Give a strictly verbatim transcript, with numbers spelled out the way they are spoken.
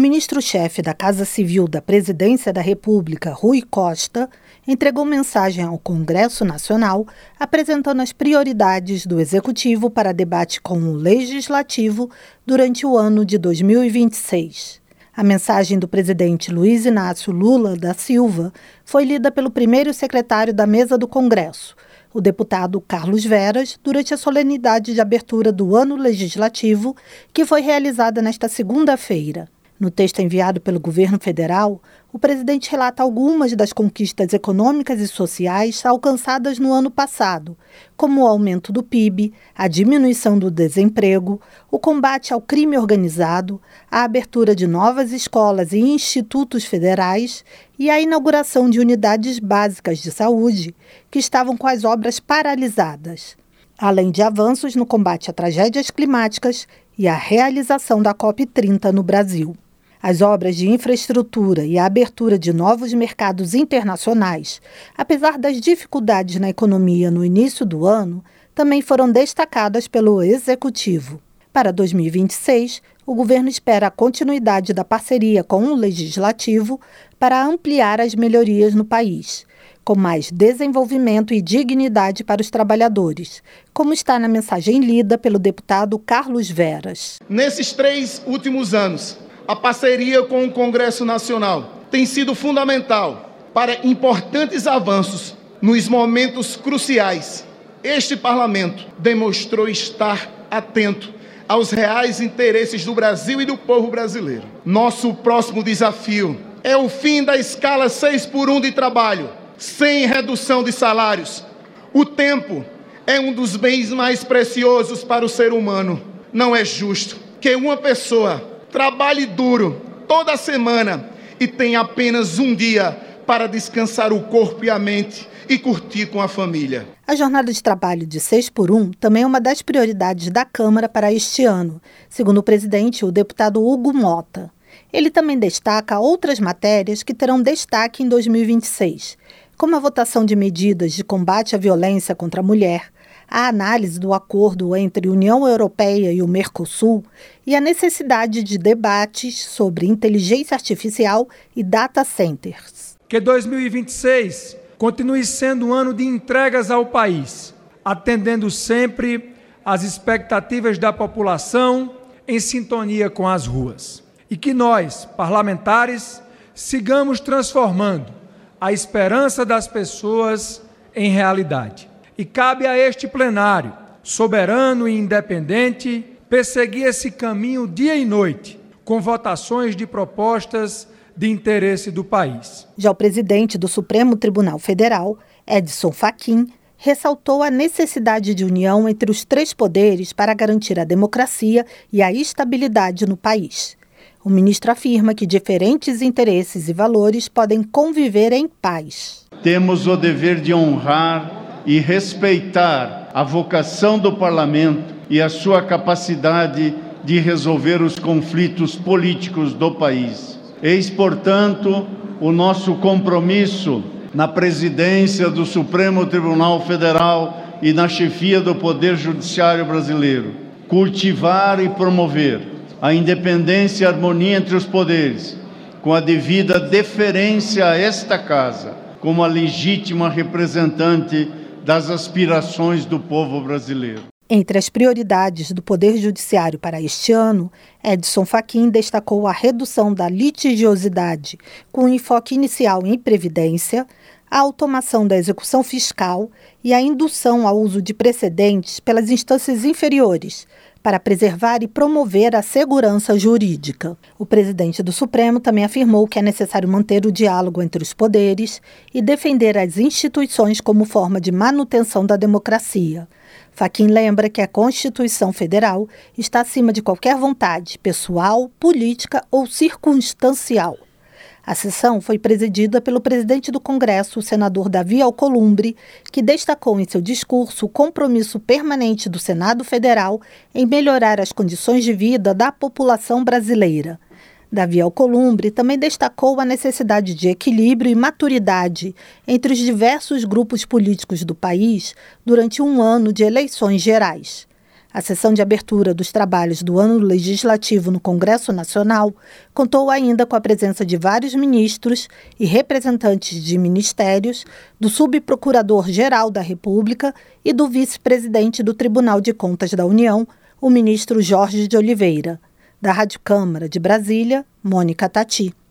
ministro-chefe da Casa Civil da Presidência da República, Rui Costa, entregou mensagem ao Congresso Nacional apresentando as prioridades do Executivo para debate com o Legislativo durante o ano de dois mil e vinte e seis. A mensagem do presidente Luiz Inácio Lula da Silva foi lida pelo primeiro secretário da mesa do Congresso, o deputado Carlos Veras, durante a solenidade de abertura do ano legislativo, que foi realizada nesta segunda-feira. No texto enviado pelo governo federal, o presidente relata algumas das conquistas econômicas e sociais alcançadas no ano passado, como o aumento do P I B, a diminuição do desemprego, o combate ao crime organizado, a abertura de novas escolas e institutos federais e a inauguração de unidades básicas de saúde, que estavam com as obras paralisadas, além de avanços no combate a tragédias climáticas e a realização da COP trinta no Brasil. As obras de infraestrutura e a abertura de novos mercados internacionais, apesar das dificuldades na economia no início do ano, também foram destacadas pelo Executivo. Para dois mil e vinte e seis, o governo espera a continuidade da parceria com o Legislativo para ampliar as melhorias no país, com mais desenvolvimento e dignidade para os trabalhadores, como está na mensagem lida pelo deputado Carlos Veras. Nesses três últimos anos, a parceria com o Congresso Nacional tem sido fundamental para importantes avanços nos momentos cruciais. Este Parlamento demonstrou estar atento aos reais interesses do Brasil e do povo brasileiro. Nosso próximo desafio é o fim da escala seis por um de trabalho, sem redução de salários. O tempo é um dos bens mais preciosos para o ser humano. Não é justo que uma pessoa trabalhe duro toda semana e tenha apenas um dia para descansar o corpo e a mente e curtir com a família. A jornada de trabalho de seis por um também é uma das prioridades da Câmara para este ano, segundo o presidente, o deputado Hugo Mota. Ele também destaca outras matérias que terão destaque em dois mil e vinte e seis, como a votação de medidas de combate à violência contra a mulher, a análise do acordo entre a União Europeia e o Mercosul e a necessidade de debates sobre inteligência artificial e data centers. Que dois mil e vinte e seis continue sendo um ano de entregas ao país, atendendo sempre às expectativas da população em sintonia com as ruas. E que nós, parlamentares, sigamos transformando a esperança das pessoas em realidade. E cabe a este plenário, soberano e independente, perseguir esse caminho dia e noite, com votações de propostas de interesse do país. Já o presidente do Supremo Tribunal Federal, Edson Fachin, ressaltou a necessidade de união entre os três poderes para garantir a democracia e a estabilidade no país. O ministro afirma que diferentes interesses e valores podem conviver em paz. Temos o dever de honrar e respeitar a vocação do Parlamento e a sua capacidade de resolver os conflitos políticos do país. Eis, portanto, o nosso compromisso na presidência do Supremo Tribunal Federal e na chefia do Poder Judiciário brasileiro. Cultivar e promover a independência e harmonia entre os poderes, com a devida deferência a esta Casa, como a legítima representante das aspirações do povo brasileiro. Entre as prioridades do Poder Judiciário para este ano, Edson Fachin destacou a redução da litigiosidade com enfoque inicial em previdência, a automação da execução fiscal e a indução ao uso de precedentes pelas instâncias inferiores, para preservar e promover a segurança jurídica. O presidente do Supremo também afirmou que é necessário manter o diálogo entre os poderes e defender as instituições como forma de manutenção da democracia. Fachin lembra que a Constituição Federal está acima de qualquer vontade pessoal, política ou circunstancial. A sessão foi presidida pelo presidente do Congresso, o senador Davi Alcolumbre, que destacou em seu discurso o compromisso permanente do Senado Federal em melhorar as condições de vida da população brasileira. Davi Alcolumbre também destacou a necessidade de equilíbrio e maturidade entre os diversos grupos políticos do país durante um ano de eleições gerais. A sessão de abertura dos trabalhos do ano legislativo no Congresso Nacional contou ainda com a presença de vários ministros e representantes de ministérios, do subprocurador-geral da República e do vice-presidente do Tribunal de Contas da União, o ministro Jorge de Oliveira. Da Rádio Câmara de Brasília, Mônica Tati.